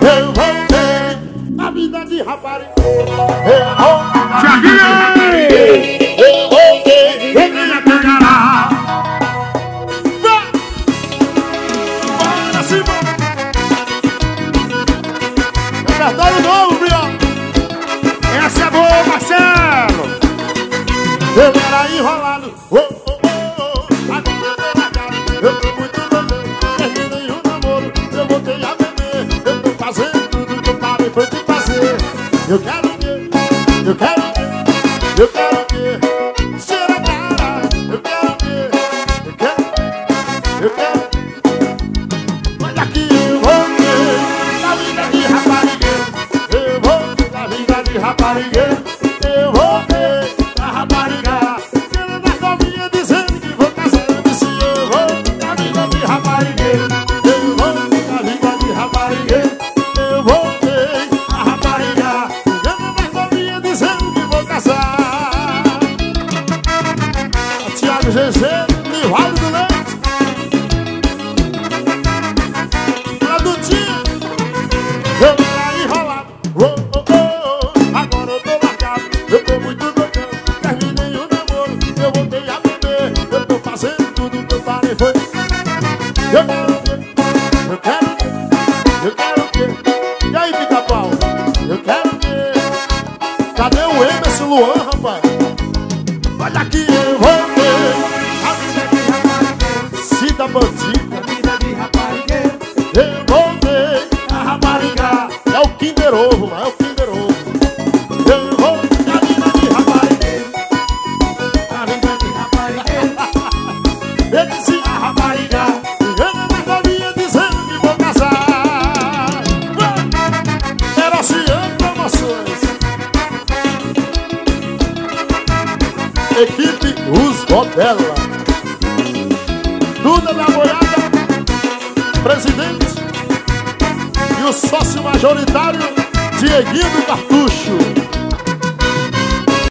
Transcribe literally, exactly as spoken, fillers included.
Eu voltei na vida de rapariga. Eu voltei. Eu voltei. Venha pegará. Bora, Simão. Repertório novo, viu? Essa é boa, Marcelo. Eu era enrolado. Oh, oh, oh, oh. Agora eu tô largado. Eu tô muito doido. Terminei o namoro. Eu voltei a beber. Eu tô fazendo tudo que eu parei foi de fazer. Eu quero o quê? Eu quero o quê? Eu quero o quê? Cheira a cara. Eu quero o quê? Eu quero. Eu quero. Olha aqui, eu voltei na vida de raparigueiro. Eu voltei na vida de raparigueiro. Eu voltei na rapariga. Quero na novinha dizendo que vou casar. Eu disse eu voltei na vida de raparigueiro. Eu voltei na vida de raparigueiro. Eu voltei na rapariga. Quero na novinha dizendo que vou casar. Tiago G G, Nivaldo do Leite. Produtinho. Eu era enrolado. Oh, oh, oh. Agora eu tô largado. Eu tô muito doidão. Terminei o namoro. Eu voltei a beber. Eu tô fazendo tudo que eu parei foi. Eu quero o quê? Eu quero o quê? Eu quero o quê? E aí, Pica-Pau? Eu quero o quê? Cadê o Emerson Luan, rapaz? Olha aqui, eu voltei. A vida de raparigueiro. Cida Bandida. A vida de raparigueiro. Eu voltei a rapariga. É o Kinder Ovo, é o Kinder Ovo. Eu voltei a vida de raparigueiro. A vida de raparigueiro. Eu disse a rapariga. Eu não havia dizendo que vou casar. Era Oceano Promoções. Equipe Os Godela. Duda da Boiada, presidente. E o sócio majoritário, Dieguinho do Cartucho.